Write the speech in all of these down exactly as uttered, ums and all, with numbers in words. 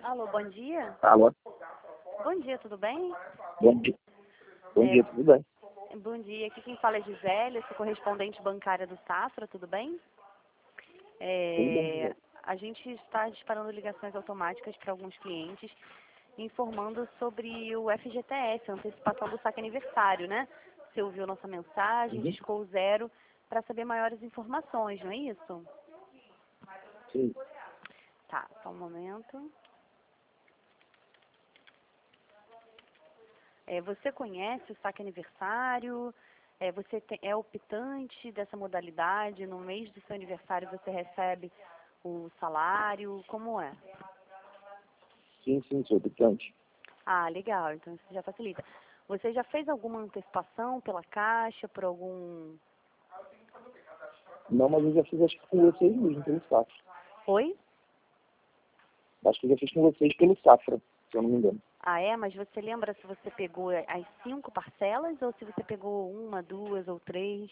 Alô, bom dia. Alô? Bom dia, tudo bem? Bom dia. Bom É, dia, tudo bem? Bom dia, aqui quem fala é Gisele, sou correspondente bancária do Safra, tudo bem? Tudo bem, É, Gisele. a gente está disparando ligações automáticas para alguns clientes, informando sobre o F G T S, a antecipação do saque aniversário, né? Você ouviu nossa mensagem, Uhum. discou o zero, para saber maiores informações, não é isso? Sim. Tá, só um momento. É, você conhece o saque aniversário? É, você te- é optante dessa modalidade? No mês do seu aniversário você recebe o salário? Como é? Sim, sim, sou habitante. Ah, legal. Então isso já facilita. Você já fez alguma antecipação pela Caixa, por algum... Não, mas eu já fiz acho que com vocês mesmo, pelo Safra. Oi? Acho que eu já fiz com vocês pelo Safra, se eu não me engano. Ah, é? Mas você lembra se você pegou as cinco parcelas ou se você pegou uma, duas ou três?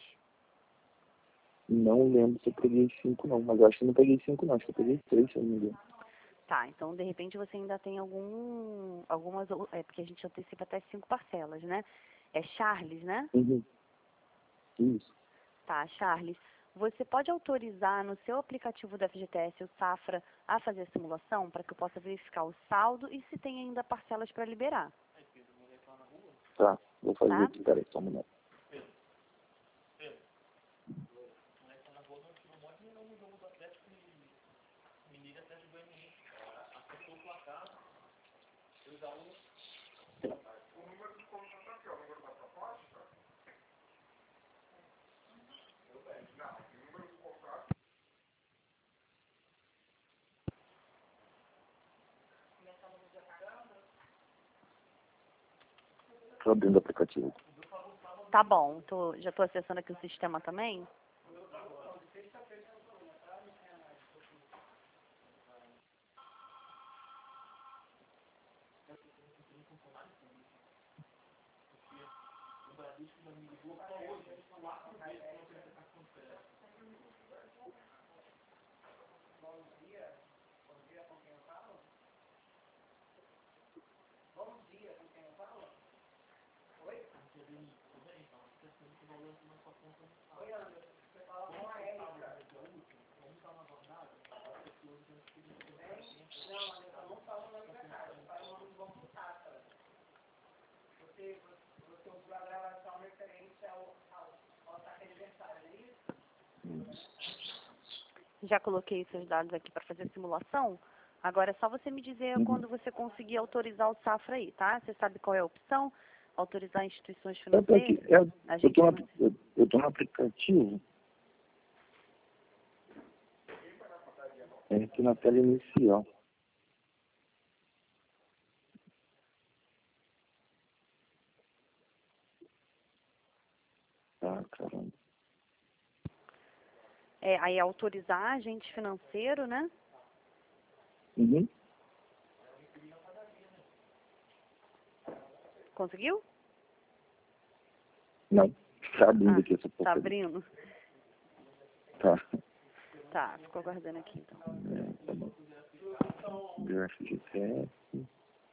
Não lembro se eu peguei cinco não, mas eu acho que eu não peguei cinco não, acho que eu peguei três, se eu não me engano. Tá, então de repente você ainda tem algum, algumas, ou- é porque a gente antecipa até cinco parcelas, né? É Charles, né? Uhum. Isso. Tá, Charles. Você pode autorizar no seu aplicativo do F G T S, o Safra, a fazer a simulação para que eu possa verificar o saldo e se tem ainda parcelas para liberar, Tá, vou fazer tá? aqui, peraí, só um minuto. Tô abrindo o aplicativo. Tá bom, tô, já estou acessando aqui o sistema também. Já coloquei seus dados aqui para fazer a simulação. Agora é só você me dizer Uhum. quando você conseguir autorizar o Safra aí, tá? Você sabe qual é a opção? Autorizar instituições Eu tô aqui, financeiras? eu, eu, Agente tô no, financeiro. eu, eu tô no aplicativo, é aqui na tela inicial. Ah, caramba. É, aí autorizar agente financeiro, né? Uhum. Conseguiu? Não, tá abrindo Ah, aqui essa tá porcaria. abrindo. Tá. Tá, ficou aguardando aqui então. É, tá bom. Meu F G T S.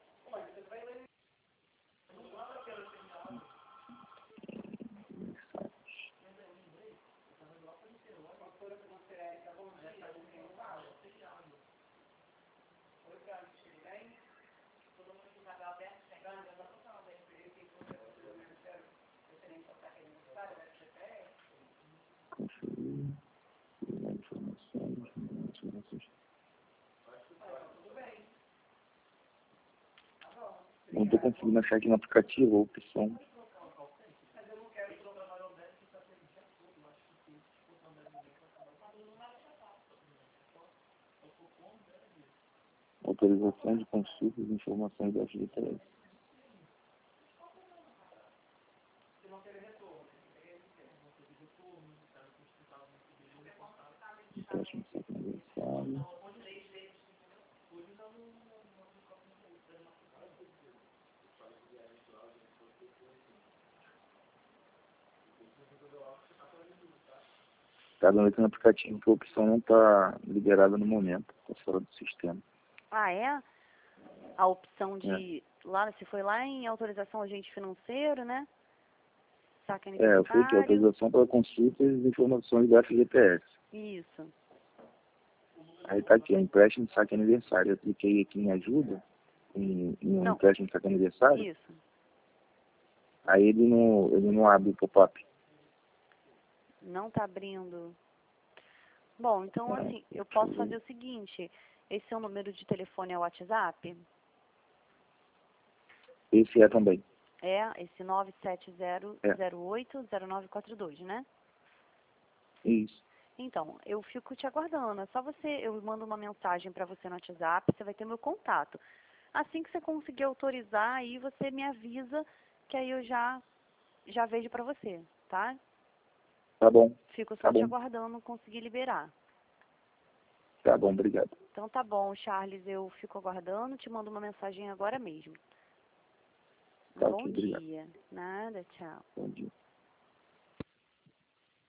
Conferir. Criar informações. informações. Não estou conseguindo achar aqui no aplicativo a opção. Autorização de consultas e informações da F G T S. Empréstimo de saque aniversário. Cada noite no aplicativo que a opção não está liberada no momento. Está fora do sistema. Ah, é? a opção de, lá, você foi lá em autorização agente financeiro, né? Saque É, eu fui aqui, aniversário. autorização para consulta e informações do F G T S. Isso. Aí tá aqui, ó, empréstimo de saque aniversário. Eu cliquei aqui em ajuda, em, em um Não. empréstimo de saque aniversário. Isso. Aí ele não, ele não abre o pop-up. Não tá abrindo. Bom, então É, assim, eu deixa posso eu ver. fazer o seguinte. Esse seu número de telefone é o WhatsApp? Esse é também. É, esse nove sete zero É. zero oito zero nove quatro dois, né? Isso. Então, eu fico te aguardando. É só você, eu mando uma mensagem para você no WhatsApp, você vai ter meu contato. Assim que você conseguir autorizar, aí você me avisa, que aí eu já, já vejo para você, tá? Tá bom. Fico só Tá te bom. aguardando conseguir liberar. Tá bom, obrigado. Então tá bom, Charles, eu fico aguardando, te mando uma mensagem agora mesmo. Tá Bom ok, obrigado. dia. Nada, tchau. Bom dia.